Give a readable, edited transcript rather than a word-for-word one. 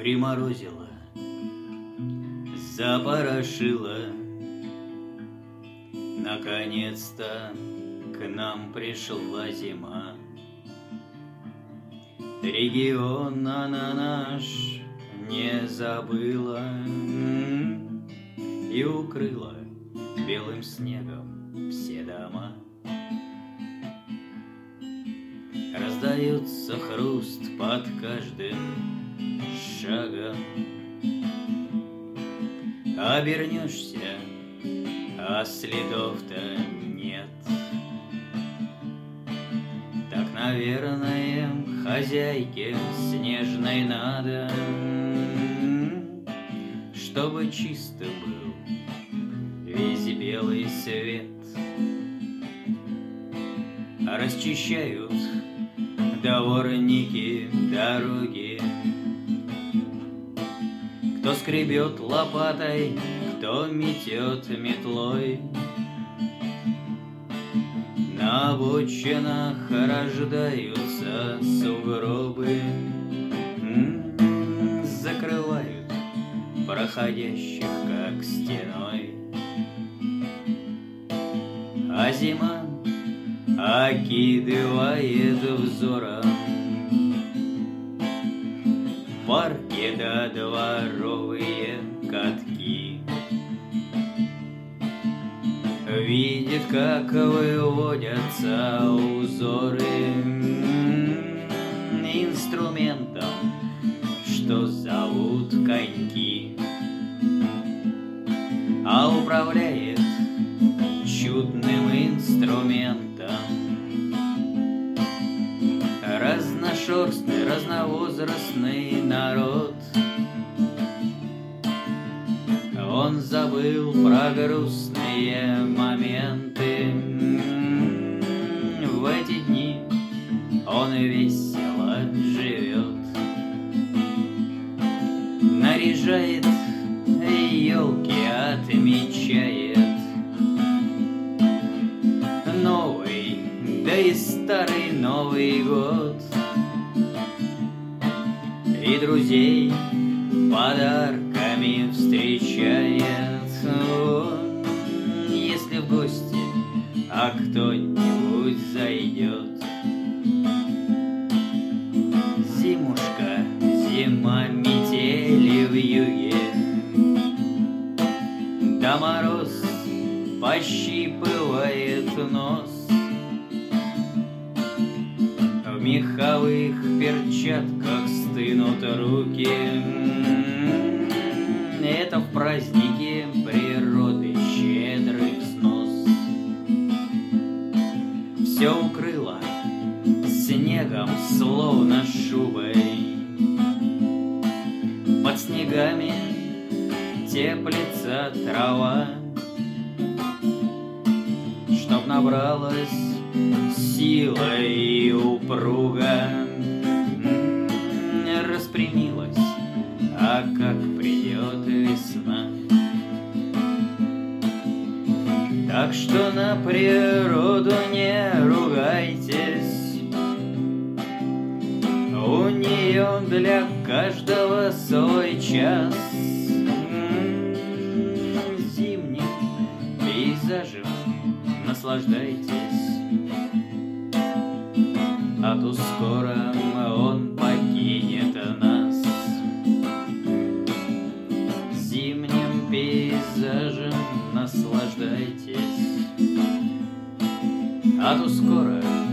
приморозило, запорошило. Наконец-то к нам пришла зима. Регион она наш не забыла и укрыла белым снегом все дома. Раздается хруст под каждым шагом. Обернешься, а следов-то нет. Так, наверное, хозяйке снежной надо, чтобы чисто был весь белый свет. Расчищают дворники дороги, кто скребет лопатой, кто метет метлой. На обочинах рождаются сугробы, закрывают проходящих как стеной. А зима окидывает взором парки да дворовые катки. Видит, как выводятся узоры инструментом, что зовут коньки. А управляет чудным инструментом разношерстный, разновозрастный народ. Он забыл про грустные моменты. В эти дни он весело живет. Наряжает елки, отмечает Новый, да и старый Новый год. И друзей подарками встречает, если в гости, а кто-нибудь зайдет. Зимушка, зима, метели в юге, да мороз пощипывает нос. В меховых перчатках стынут руки. Это в празднике природы щедрый взнос. Все укрыло снегом, словно шубой. Под снегами теплится трава, чтоб набралась сила и упруга, распрямилась, а как придет весна. Так что на природу не ругайтесь, у нее для каждого свой час. Зимним пейзажем наслаждайтесь, а то скоро он покинет нас. Зимним пейзажем наслаждайтесь, а то скоро